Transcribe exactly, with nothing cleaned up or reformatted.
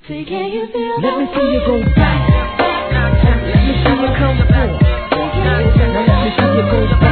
See, can you feel Let me the see you go beat? back. Let me see you come forward. Now let me see you go back.